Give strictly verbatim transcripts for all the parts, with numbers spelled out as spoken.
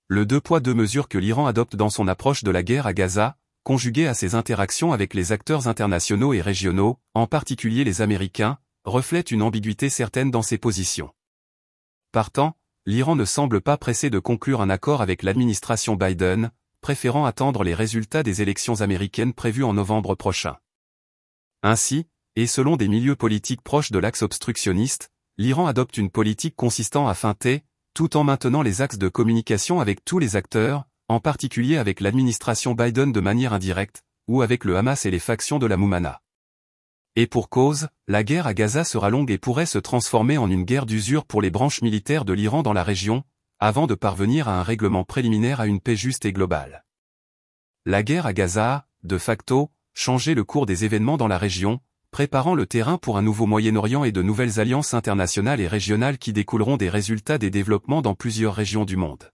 le deux poids deux mesures que l'Iran adopte dans son approche de la guerre à Gaza, conjugué à ses interactions avec les acteurs internationaux et régionaux, en particulier les Américains, reflète une ambiguïté certaine dans ses positions. Partant, l'Iran ne semble pas pressé de conclure un accord avec l'administration Biden, préférant attendre les résultats des élections américaines prévues en novembre prochain. Ainsi, et selon des milieux politiques proches de l'axe obstructionniste, l'Iran adopte une politique consistant à feinter, tout en maintenant les axes de communication avec tous les acteurs, en particulier avec l'administration Biden de manière indirecte, ou avec le Hamas et les factions de la Moumana. Et pour cause, la guerre à Gaza sera longue et pourrait se transformer en une guerre d'usure pour les branches militaires de l'Iran dans la région, avant de parvenir à un règlement préliminaire à une paix juste et globale. La guerre à Gaza a, de facto, changé le cours des événements dans la région, préparant le terrain pour un nouveau Moyen-Orient et de nouvelles alliances internationales et régionales qui découleront des résultats des développements dans plusieurs régions du monde.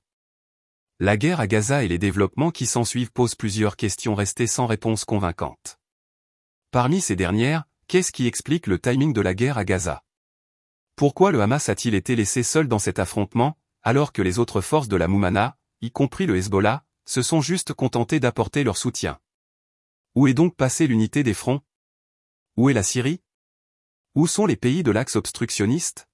La guerre à Gaza et les développements qui s'ensuivent posent plusieurs questions restées sans réponse convaincante. Parmi ces dernières, qu'est-ce qui explique le timing de la guerre à Gaza? Pourquoi le Hamas a-t-il été laissé seul dans cet affrontement, alors que les autres forces de la Moumana, y compris le Hezbollah, se sont juste contentées d'apporter leur soutien? Où est donc passée l'unité des fronts? Où est la Syrie? Où sont les pays de l'axe obstructionniste?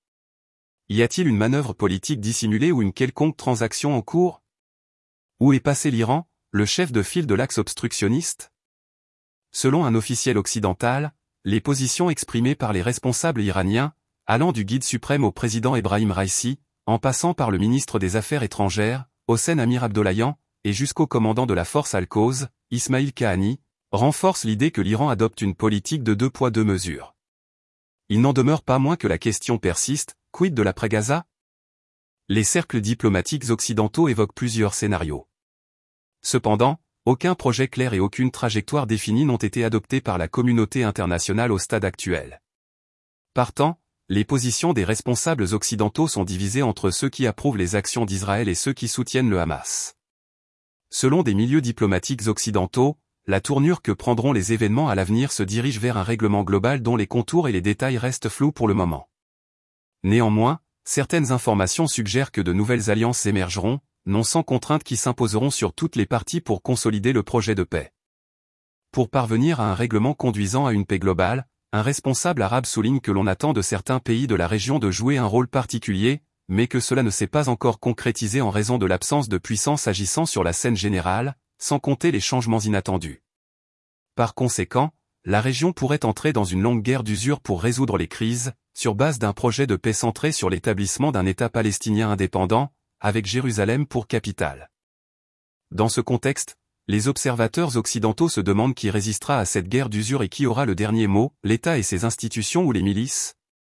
Y a-t-il une manœuvre politique dissimulée ou une quelconque transaction en cours? Où est passé l'Iran, le chef de file de l'axe obstructionniste? Selon un officiel occidental, les positions exprimées par les responsables iraniens, allant du guide suprême au président Ebrahim Raisi, en passant par le ministre des Affaires étrangères, Hossein Amir Abdollahian, et jusqu'au commandant de la force Al-Quds, Ismail Kahani, renforcent l'idée que l'Iran adopte une politique de deux poids deux mesures. Il n'en demeure pas moins que la question persiste, quid de l'après-Gaza? Les cercles diplomatiques occidentaux évoquent plusieurs scénarios. Cependant, aucun projet clair et aucune trajectoire définie n'ont été adoptés par la communauté internationale au stade actuel. Partant, les positions des responsables occidentaux sont divisées entre ceux qui approuvent les actions d'Israël et ceux qui soutiennent le Hamas. Selon des milieux diplomatiques occidentaux, la tournure que prendront les événements à l'avenir se dirige vers un règlement global dont les contours et les détails restent flous pour le moment. Néanmoins, certaines informations suggèrent que de nouvelles alliances émergeront, non sans contraintes qui s'imposeront sur toutes les parties pour consolider le projet de paix. Pour parvenir à un règlement conduisant à une paix globale, un responsable arabe souligne que l'on attend de certains pays de la région de jouer un rôle particulier, mais que cela ne s'est pas encore concrétisé en raison de l'absence de puissance agissant sur la scène générale, sans compter les changements inattendus. Par conséquent, la région pourrait entrer dans une longue guerre d'usure pour résoudre les crises, sur base d'un projet de paix centré sur l'établissement d'un État palestinien indépendant, avec Jérusalem pour capitale. Dans ce contexte, les observateurs occidentaux se demandent qui résistera à cette guerre d'usure et qui aura le dernier mot, l'État et ses institutions ou les milices?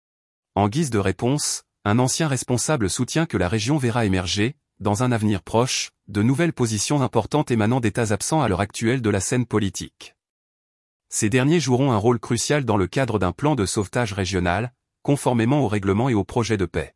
En guise de réponse, un ancien responsable soutient que la région verra émerger, dans un avenir proche, de nouvelles positions importantes émanant d'États absents à l'heure actuelle de la scène politique. Ces derniers joueront un rôle crucial dans le cadre d'un plan de sauvetage régional, conformément au règlement et au projet de paix.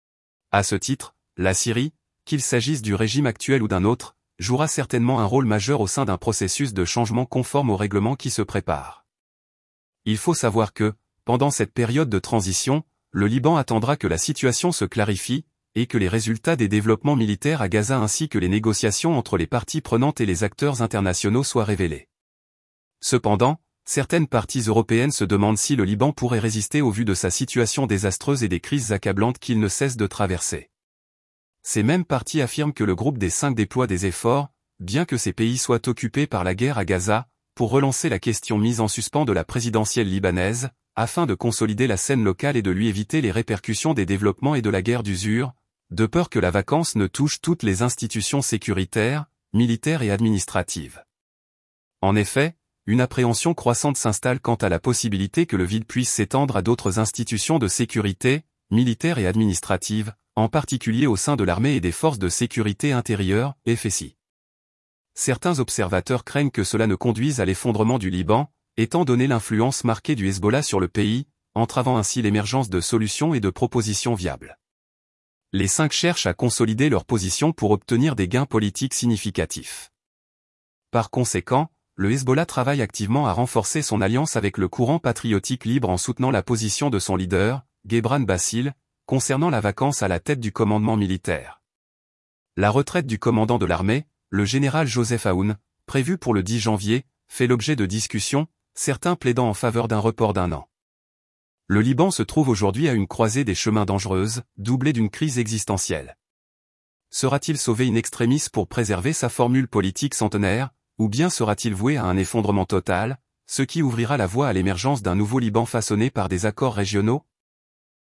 À ce titre, la Syrie, qu'il s'agisse du régime actuel ou d'un autre, jouera certainement un rôle majeur au sein d'un processus de changement conforme au règlement qui se prépare. Il faut savoir que, pendant cette période de transition, le Liban attendra que la situation se clarifie, et que les résultats des développements militaires à Gaza ainsi que les négociations entre les parties prenantes et les acteurs internationaux soient révélés. Cependant, certaines parties européennes se demandent si le Liban pourrait résister au vu de sa situation désastreuse et des crises accablantes qu'il ne cesse de traverser. Ces mêmes parties affirment que le groupe des cinq déploie des efforts, bien que ces pays soient occupés par la guerre à Gaza, pour relancer la question mise en suspens de la présidentielle libanaise, afin de consolider la scène locale et de lui éviter les répercussions des développements et de la guerre d'usure, de peur que la vacance ne touche toutes les institutions sécuritaires, militaires et administratives. En effet, une appréhension croissante s'installe quant à la possibilité que le vide puisse s'étendre à d'autres institutions de sécurité, militaires et administratives, en particulier au sein de l'armée et des forces de sécurité intérieure, F S I. Certains observateurs craignent que cela ne conduise à l'effondrement du Liban, étant donné l'influence marquée du Hezbollah sur le pays, entravant ainsi l'émergence de solutions et de propositions viables. Les cinq cherchent à consolider leur position pour obtenir des gains politiques significatifs. Par conséquent, le Hezbollah travaille activement à renforcer son alliance avec le courant patriotique libre en soutenant la position de son leader, Gebran Bassil, concernant la vacance à la tête du commandement militaire. La retraite du commandant de l'armée, le général Joseph Aoun, prévue pour le dix janvier, fait l'objet de discussions, certains plaidant en faveur d'un report d'un an. Le Liban se trouve aujourd'hui à une croisée des chemins dangereuse, doublée d'une crise existentielle. Sera-t-il sauvé in extremis pour préserver sa formule politique centenaire, ou bien sera-t-il voué à un effondrement total, ce qui ouvrira la voie à l'émergence d'un nouveau Liban façonné par des accords régionaux,